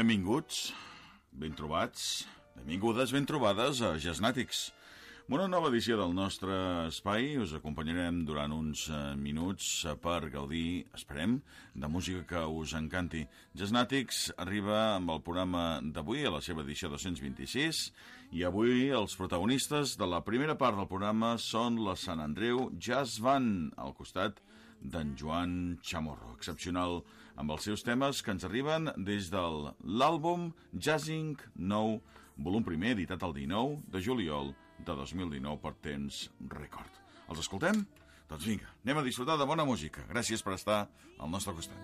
Benvinguts, ben trobats, benvingudes, ben trobades a Jazznàtics. Una nova edició del nostre espai. Us acompanyarem durant uns minuts per gaudir, esperem, de música que us encanti. Jazznàtics arriba amb el programa d'avui, a la seva edició 226, i avui els protagonistes de la primera part del programa són la Sant Andreu Jazz Band, al costat d'en Joan Chamorro, excepcional amb els seus temes que ens arriben des de l'àlbum Jazzing Nou, volum primer, editat el 19 de juliol de 2019 per Temps Record. Els escoltem? Doncs vinga, anem a disfrutar de bona música. Gràcies per estar al nostre costat.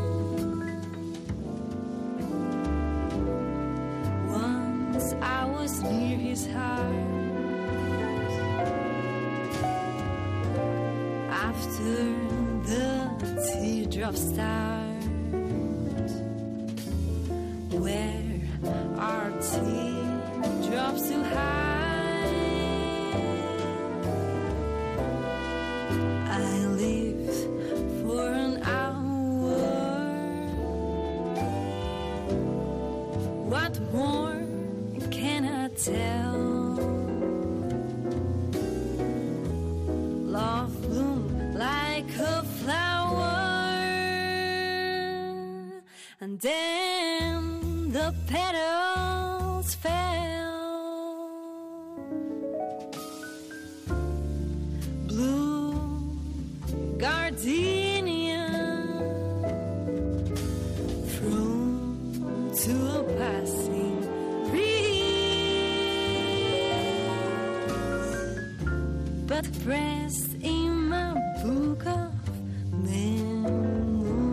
Once I was near his heart. After the teardrops start, where are teardrops to hide? I live for an hour. What more can I tell? Love bloomed like a flower, and then the petals fell. Blue gardenia thrown to a passing breeze, but pressed in my book of memories.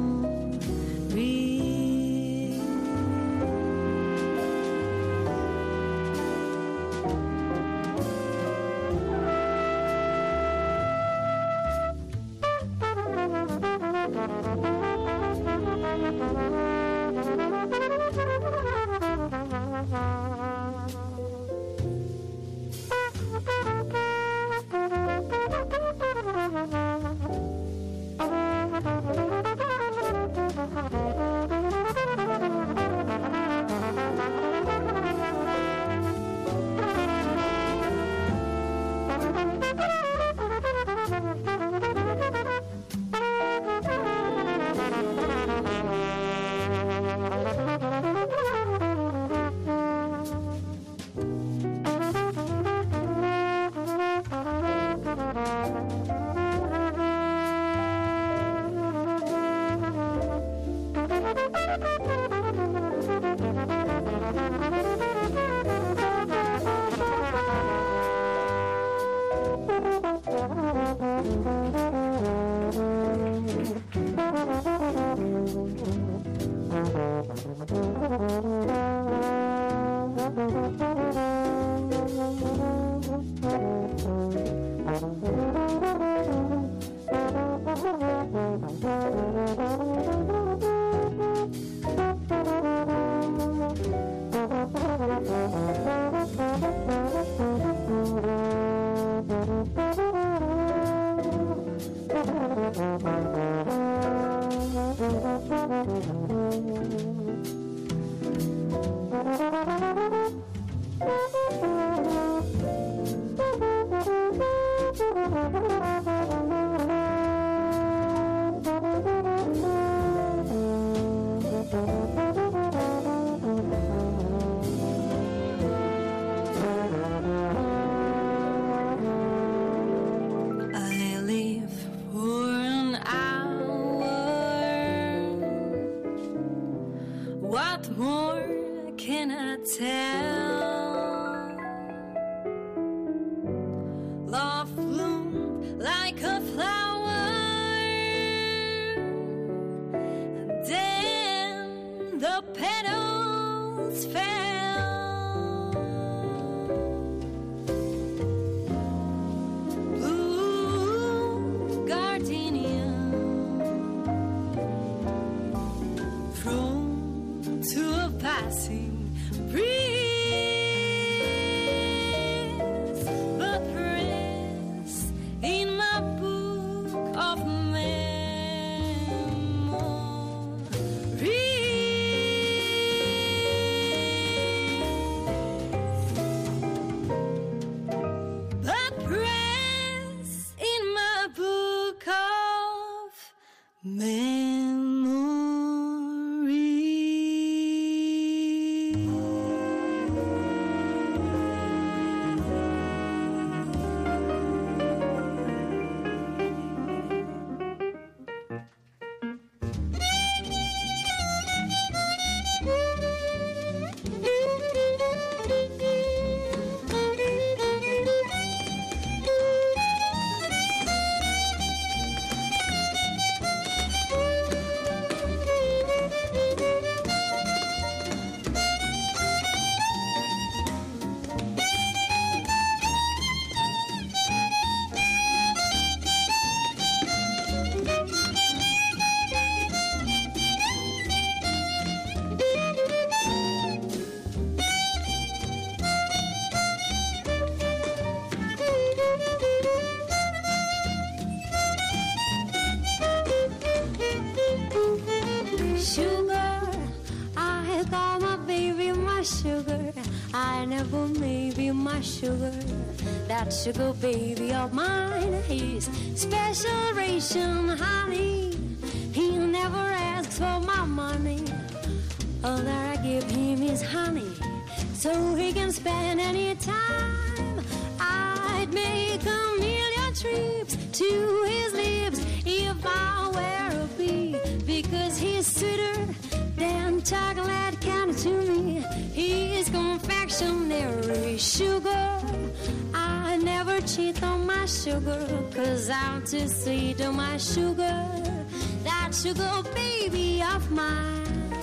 Sugar, that sugar baby of mine, he's special ration honey. He'll never ask for my money. All that I give him is honey, so he can spend any time. I'd make a million trips to his lips if I were a bee, because he's sweeter than chocolate candy to me. He's confectionery sugar. I never cheat on my sugar, 'cause I'm too sweet on my sugar. That sugar baby of mine.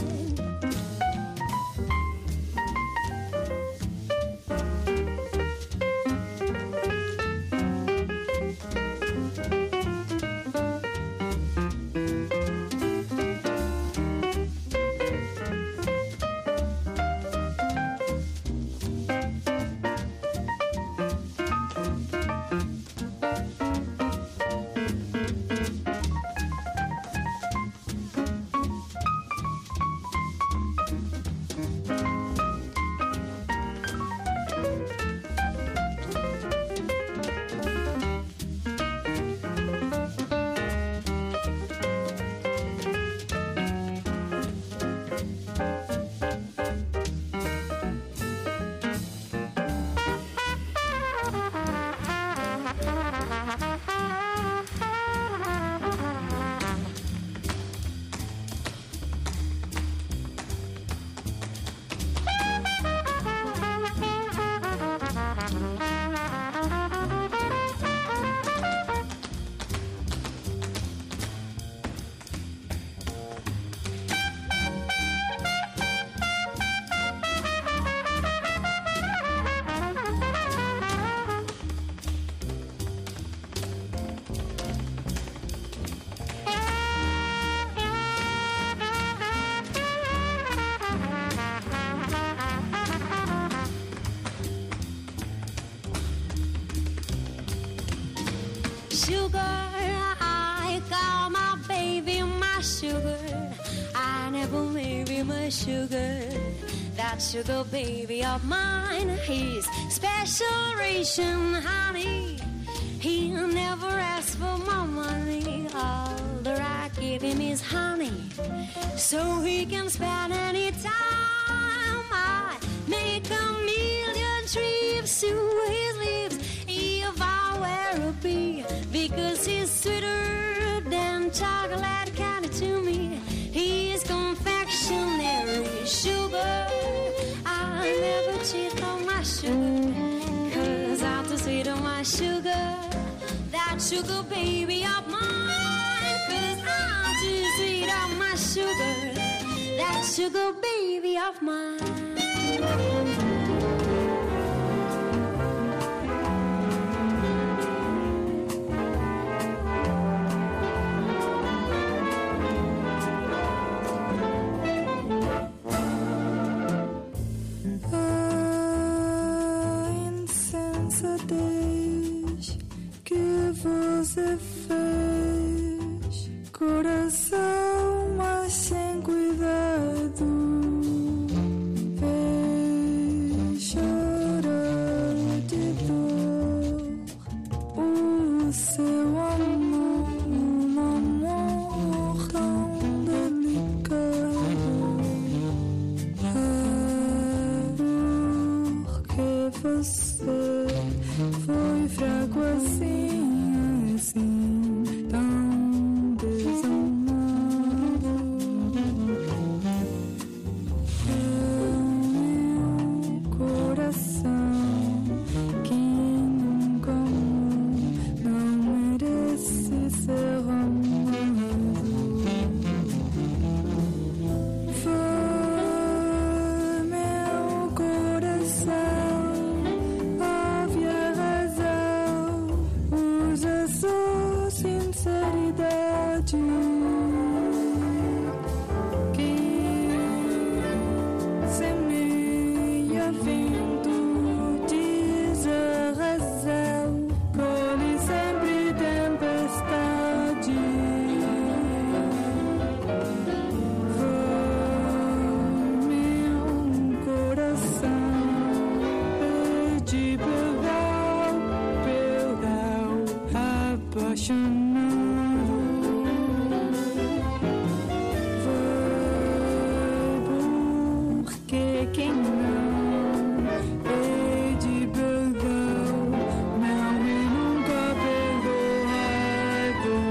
Sugar, I call my baby my sugar. I never marry my sugar. That sugar baby of mine, he's special ration honey. He'll never ask for my money. All that I give him is honey, so he can spend any time. I make a million trips to his lips if I were a bee, because he's sweeter than chocolate candy to me. He's confectionery sugar. I never cheat on my sugar, 'cause I'm too sweet on my sugar. That sugar baby of mine, 'cause I'm too sweet on my sugar. That sugar baby of mine. Você fez, coração, mas sem cuidado, fez chorar de dor o seu amor, um amor sinceridade. Quem semeia vento diz a razão, colhe sempre tempestade. Meu coração pede perdão, apaixonado. Vou porque quem não pede perdão não é nunca perdoado.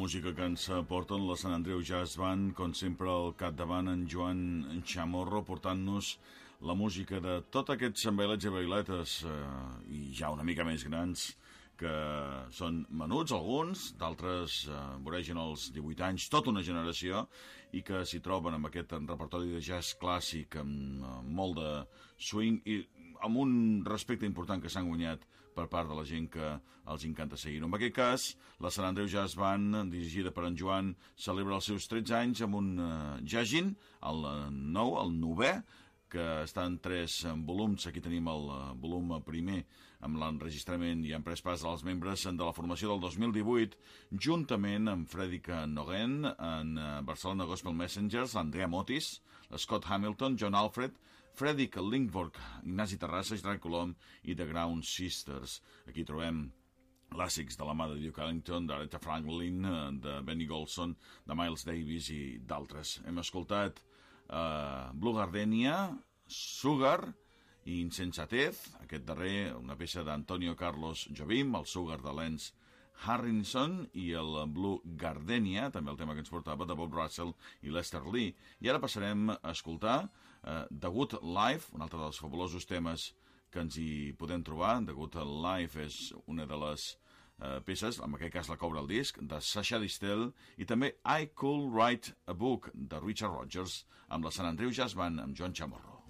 música que ens porten la Sant Andreu Jazz Band, com sempre al capdavant en Joan Chamorro, portant-nos la música de tots aquests bailets i bailetes, i ja una mica més grans, que són menuts alguns, d'altres voregen els 18 anys, tota una generació, i que s'hi troben amb aquest repertori de jazz clàssic, amb molt de swing, i amb un respecte important que s'han guanyat per part de la gent que els encanta seguir-ho. En aquest cas, la Sant Andreu Jazz Band, dirigida per en Joan, celebra els seus 13 anys amb un jazzin, el 9è, que està en 3 volums. Aquí tenim el volum primer, amb l'enregistrament i han pres pas dels membres de la formació del 2018, juntament amb Fredrik Nogen, en Barcelona Gospel Messengers, Andrea Motis, Scott Hamilton, John Alfred, Fredrik Lindborg, Ignasi Terrassa, Gerard Colom i The Ground Sisters. Aquí trobem clàssics de la mà de Duke Ellington, d'Aretha Franklin, de Benny Golson, de Miles Davis i d'altres. Hem escoltat Blue Gardenia, Sugar i Insensatez, aquest darrer, una peça d'Antonio Carlos Jobim, el Sugar de Lance Harrison, i el Blue Gardenia, també el tema que ens portava, de Bob Russell i Lester Lee. I ara passarem a escoltar The Good Life, un altre dels fabulosos temes que ens hi podem trobar. The Good Life és una de les peces, en aquest cas la cobra el disc, de Sasha Distel, i també I Could Write a Book, de Richard Rodgers, amb la Sant Andreu Jazz Band, amb Joan Chamorro.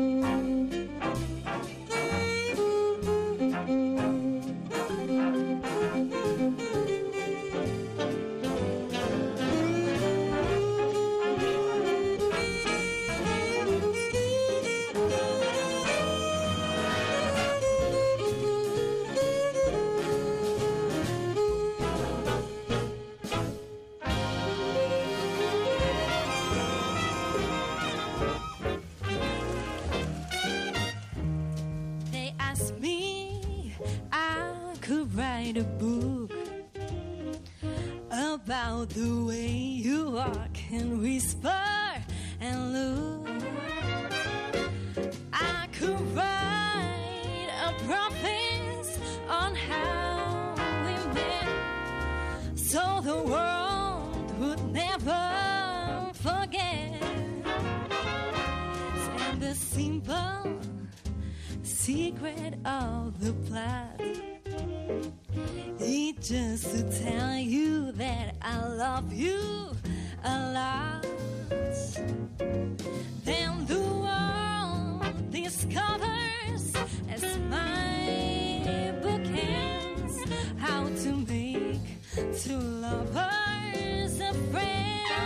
They asked me I could write a book about the way you walk and whisper and look. I could write a prophet on how we met, so the world would never forget. And the simple secret of the plot is just to tell you that I love you a lot. Then the world discovers, as my book ends, how to make two lovers a friend.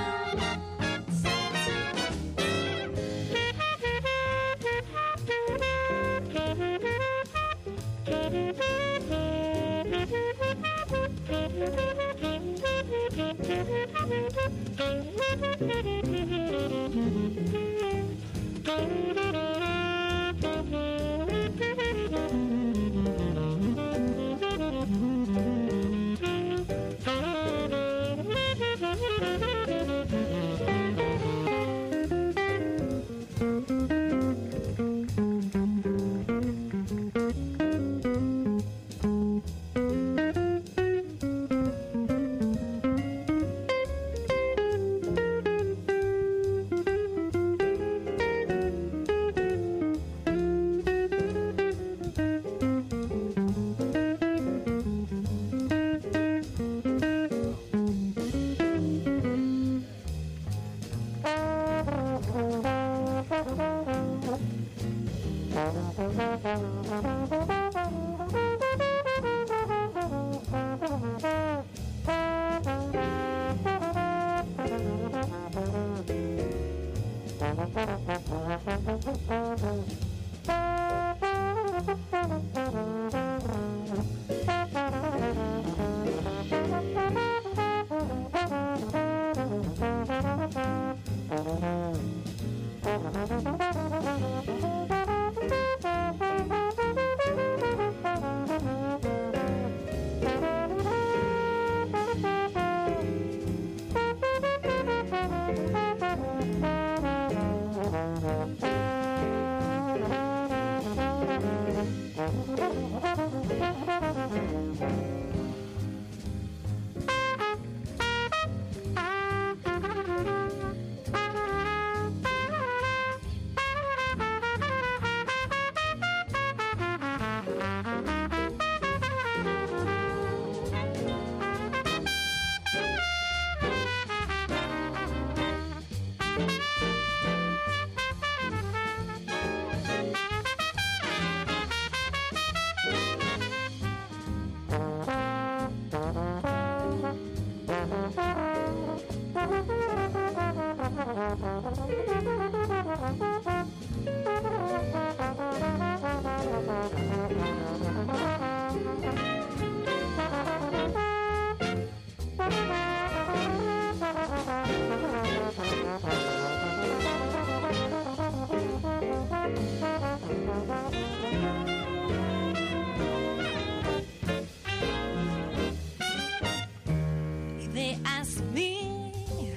They asked me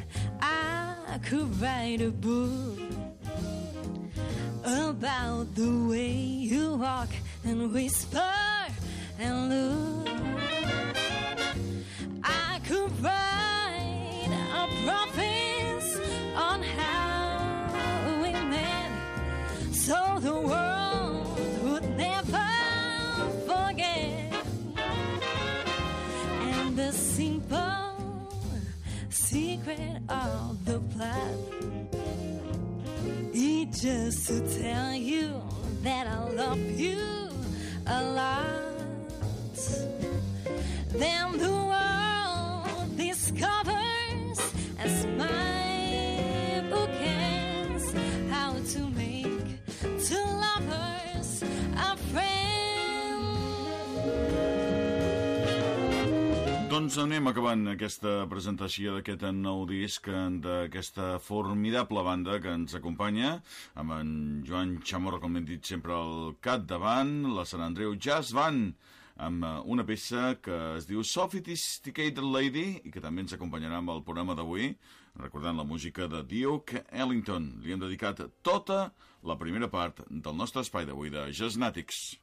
I could write a book about the way you walk and whisper and look. I could write a prophet on how we met, so the world would never forget. And the simple secret of the plot is just to tell you that I love you a lot. Then the world discovers as my book ends how to make two lovers a friend. Doncs anem acabant aquesta presentació d'aquest nou disc d'aquesta formidable banda que ens acompanya, amb en Joan Chamorro, com hem dit sempre, al capdavant, la Sant Andreu Jazz Band, amb una peça que es diu Sophisticated Lady i que també ens acompanyarà amb el programa d'avui, recordant la música de Duke Ellington. Li hem dedicat tota la primera part del nostre espai d'avui de Jazznàtics.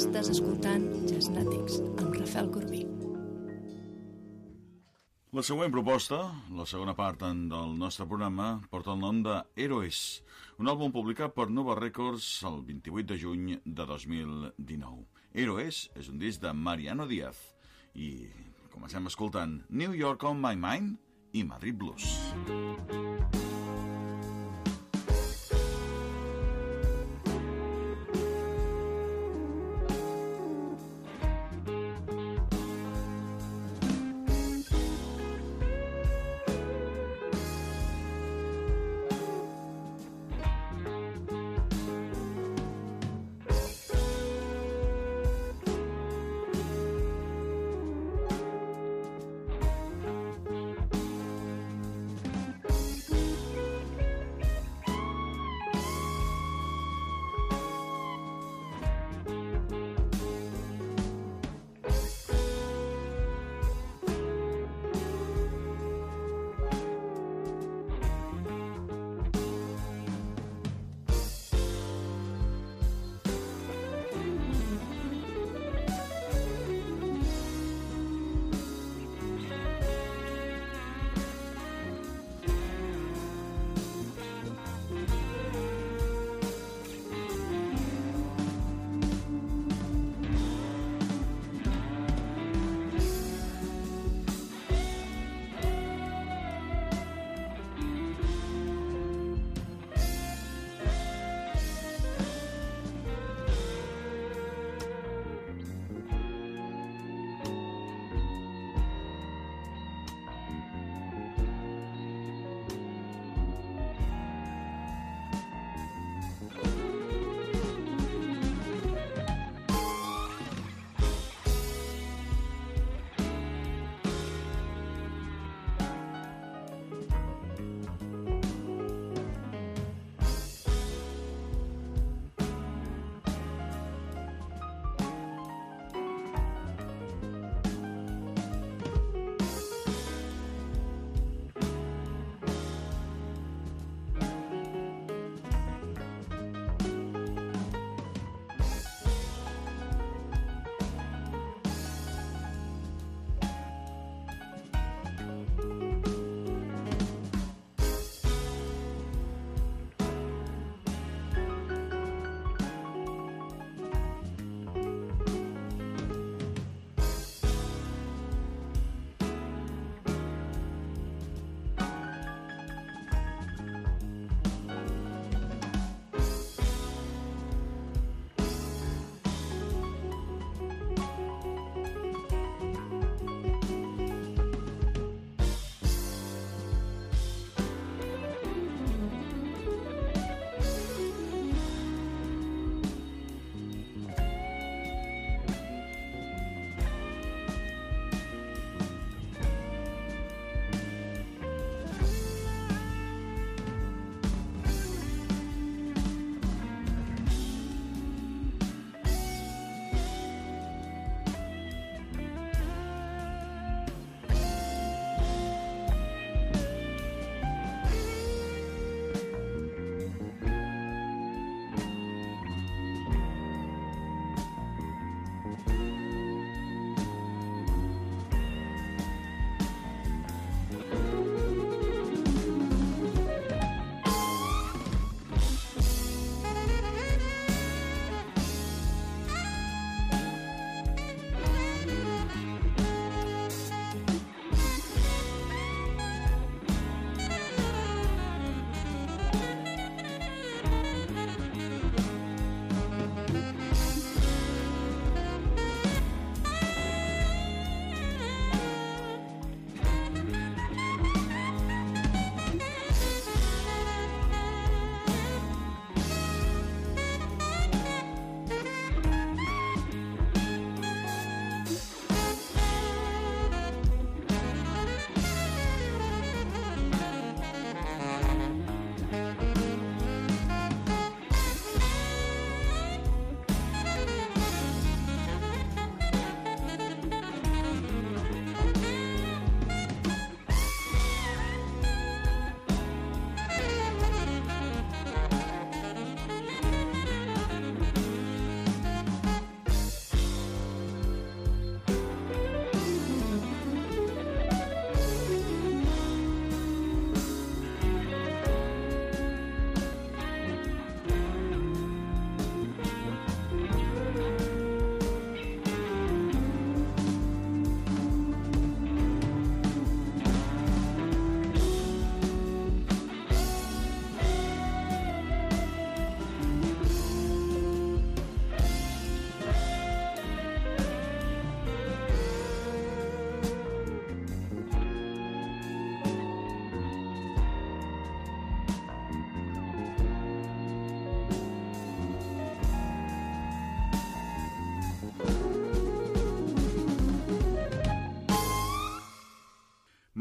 Estàs escoltant Jazznàtics amb Rafael Corbí. La següent proposta, la segona part del nostre programa, porta el nom de Héroes, un àlbum publicat per Nova Records el 28 de juny de 2019. Héroes és un disc de Mariano Díaz i comencem escoltant New York on My Mind i Madrid Blues.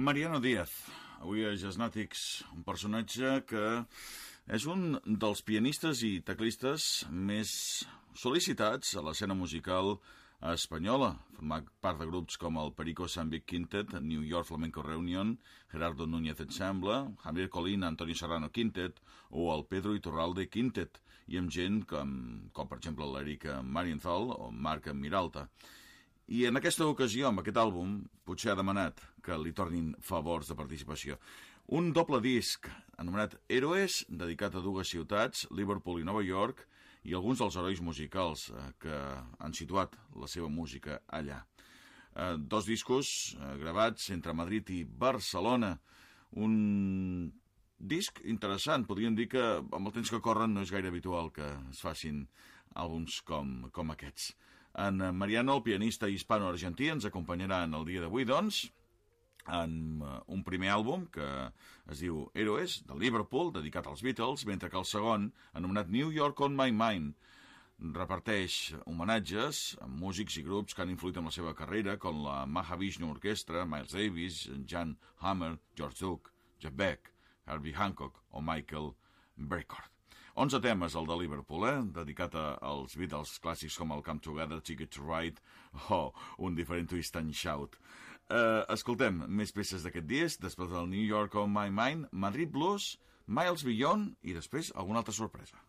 Mariano Díaz, avui a Jazznàtics, un personatge que és un dels pianistes i teclistes més sol·licitats a l'escena musical espanyola. Format part de grups com el Perico Samvic Quintet, New York Flamenco Reunion, Gerardo Núñez Ensemble, Javier Colina, Antonio Serrano Quintet o el Pedro Iturralde Quintet, i amb gent com per exemple l'Erika Marienthal o Marc Miralta. I en aquesta ocasió, amb aquest àlbum, potser ha demanat que li tornin favors de participació. Un doble disc anomenat Héroes, dedicat a dues ciutats, Liverpool i Nova York, i alguns dels herois musicals que han situat la seva música allà. Dos discos gravats entre Madrid i Barcelona. Un disc interessant. Podríem dir que amb el temps que corren no és gaire habitual que es facin àlbums com aquests. En Mariano, el pianista hispano-argentí, ens acompanyarà en el dia d'avui, doncs, en un primer àlbum que es diu Héroes, de Liverpool, dedicat als Beatles, mentre que el segon, anomenat New York on My Mind, reparteix homenatges a músics i grups que han influït en la seva carrera, com la Mahavishnu Orquestra, Miles Davis, Jan Hammer, George Duke, Jeff Beck, Herbie Hancock o Michael Brecker. 11 temes, el de Liverpool, dedicat als Beatles clàssics com el Come Together, Ticket to Ride o un diferent Twist and Shout. Escoltem més peces d'aquest disc, després del New York on My Mind, Madrid Blues, Miles Beyond i després alguna altra sorpresa.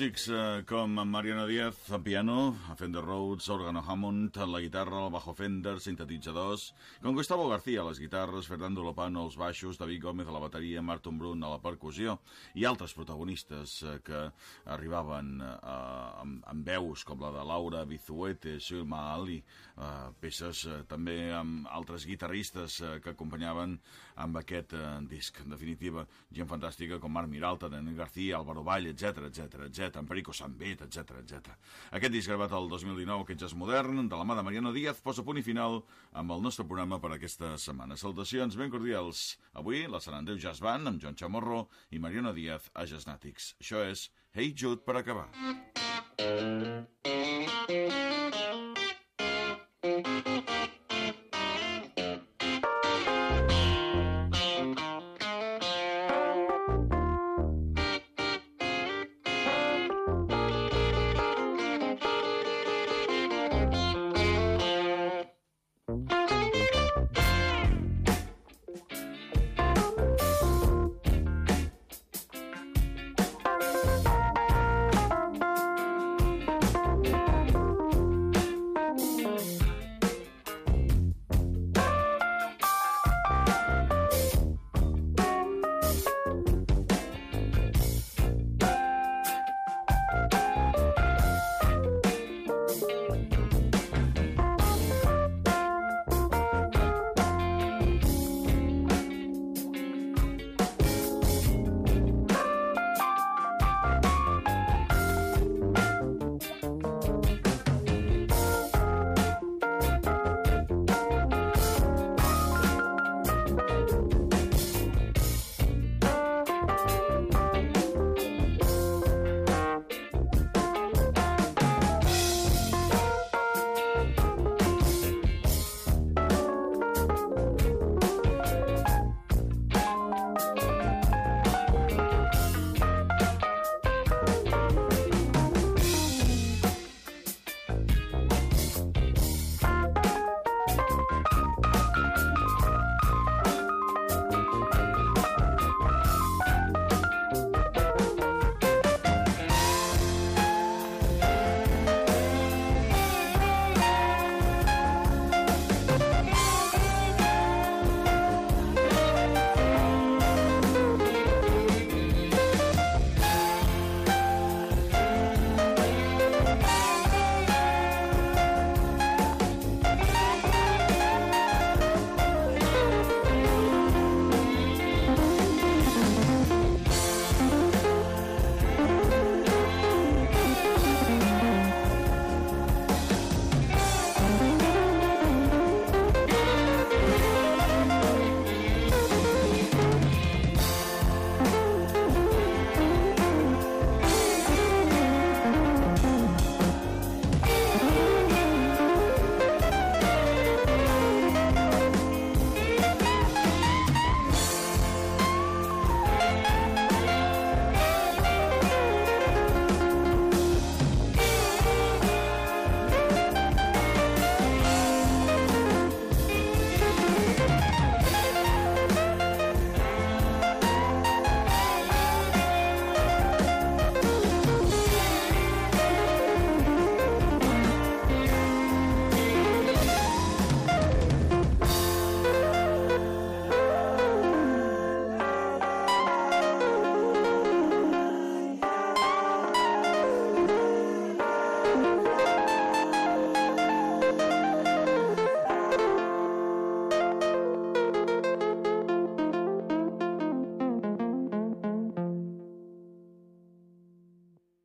músics com Mariano Díaz, al piano, a Fender Rhodes, órgano Hammond, la guitarra, el bajo Fender, sintetitzadors, com Gustavo García, a les guitarres, Fernando Lopano, als baixos, David Gómez, a la bateria, Martin Brun, a la percussió, i altres protagonistes que arribaven amb veus com la de Laura Bizuete, Silma Ali, peces també amb altres guitarristes que acompanyaven amb aquest disc. En definitiva, gent fantàstica com Marc Miralta, Daniel García, Álvaro Valle, etc, en Perico Sambet, etc. Aquest disc gravat el 2019, aquest jazz modern, de la mà de Mariano Díaz, posa punt i final amb el nostre programa per aquesta setmana. Salutacions ben cordials. Avui la Sant Andreu Jazz Band amb Joan Chamorro i Mariano Díaz a Jazznatics. Això és Hey Jude per acabar.